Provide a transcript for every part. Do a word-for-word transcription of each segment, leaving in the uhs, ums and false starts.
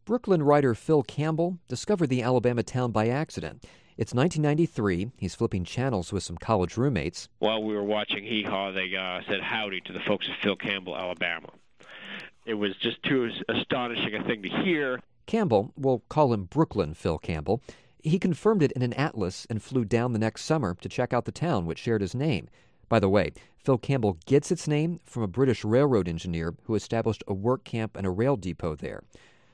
Brooklyn writer Phil Campbell discovered the Alabama town by accident. It's nineteen ninety-three. He's flipping channels with some college roommates. While we were watching Hee Haw, they uh, said howdy to the folks of Phil Campbell, Alabama. It was just too astonishing a thing to hear. Campbell, we'll call him Brooklyn Phil Campbell, he confirmed it in an atlas and flew down the next summer to check out the town, which shared his name. By the way, Phil Campbell gets its name from a British railroad engineer who established a work camp and a rail depot there.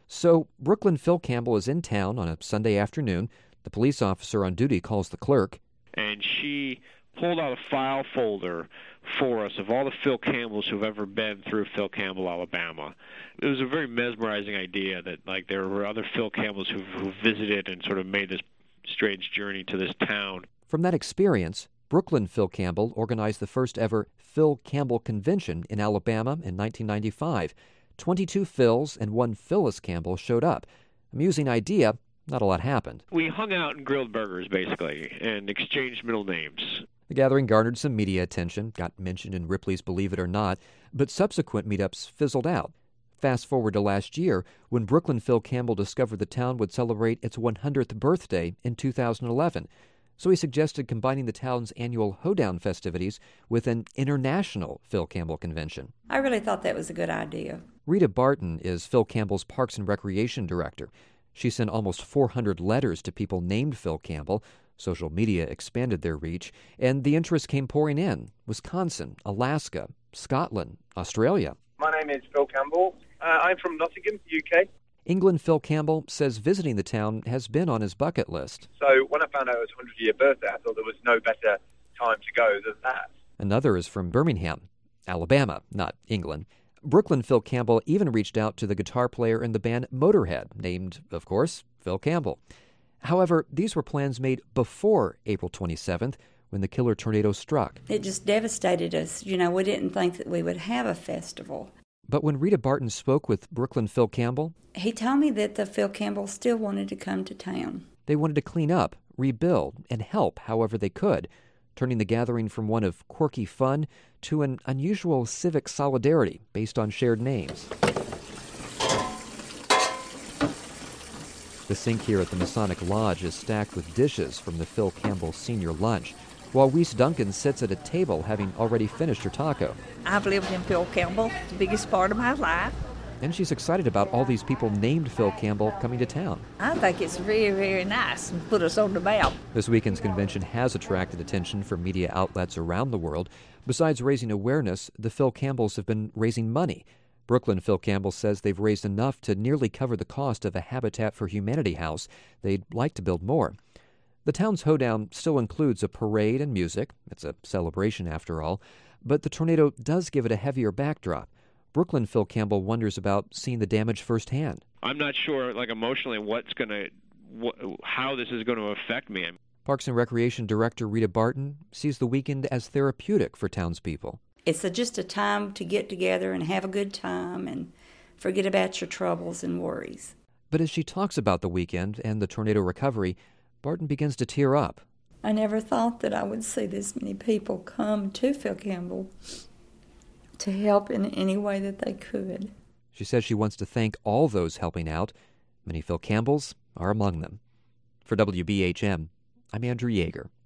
So Brooklyn Phil Campbell is in town on a Sunday afternoon. The police officer on duty calls the clerk. And she pulled out a file folder for us of all the Phil Campbells who've ever been through Phil Campbell, Alabama. It was a very mesmerizing idea that, like, there were other Phil Campbells who who visited and sort of made this strange journey to this town. From that experience, Brooklyn Phil Campbell organized the first ever Phil Campbell Convention in Alabama in nineteen ninety-five. twenty-two Phils and one Phyllis Campbell showed up. Amusing idea, not a lot happened. We hung out and grilled burgers, basically, and exchanged middle names. The gathering garnered some media attention, got mentioned in Ripley's Believe It or Not, but subsequent meetups fizzled out. Fast forward to last year, when Brooklyn Phil Campbell discovered the town would celebrate its one hundredth birthday in two thousand eleven. So he suggested combining the town's annual Hoedown festivities with an international Phil Campbell convention. I really thought that was a good idea. Rita Barton is Phil Campbell's Parks and Recreation Director. She sent almost four hundred letters to people named Phil Campbell. Social media expanded their reach, and the interest came pouring in. Wisconsin, Alaska, Scotland, Australia. My name is Phil Campbell. Uh, I'm from Nottingham, U K. England Phil Campbell says visiting the town has been on his bucket list. So when I found out it was one hundred-year birthday, I thought there was no better time to go than that. Another is from Birmingham, Alabama, not England. Brooklyn Phil Campbell even reached out to the guitar player in the band Motorhead, named, of course, Phil Campbell. However, these were plans made before April twenty-seventh, when the killer tornado struck. It just devastated us. You know, we didn't think that we would have a festival. But when Rita Barton spoke with Brooklyn Phil Campbell, he told me that the Phil Campbell still wanted to come to town. They wanted to clean up, rebuild, and help however they could, turning the gathering from one of quirky fun to an unusual civic solidarity based on shared names. The sink here at the Masonic Lodge is stacked with dishes from the Phil Campbell senior lunch, while Weiss Duncan sits at a table having already finished her taco. I've lived in Phil Campbell the biggest part of my life. And she's excited about all these people named Phil Campbell coming to town. I think it's very, very nice and put us on the map. This weekend's convention has attracted attention from media outlets around the world. Besides raising awareness, the Phil Campbells have been raising money. Brooklyn Phil Campbell says they've raised enough to nearly cover the cost of a Habitat for Humanity house. They'd like to build more. The town's hoedown still includes a parade and music. It's a celebration, after all. But the tornado does give it a heavier backdrop. Brooklyn Phil Campbell wonders about seeing the damage firsthand. I'm not sure, like, emotionally, what's going to, wh- how this is going to affect me. Parks and Recreation Director Rita Barton sees the weekend as therapeutic for townspeople. It's a, just a time to get together and have a good time and forget about your troubles and worries. But as she talks about the weekend and the tornado recovery, Barton begins to tear up. I never thought that I would see this many people come to Phil Campbell to help in any way that they could. She says she wants to thank all those helping out. Many Phil Campbells are among them. For W B H M, I'm Andrew Yeager.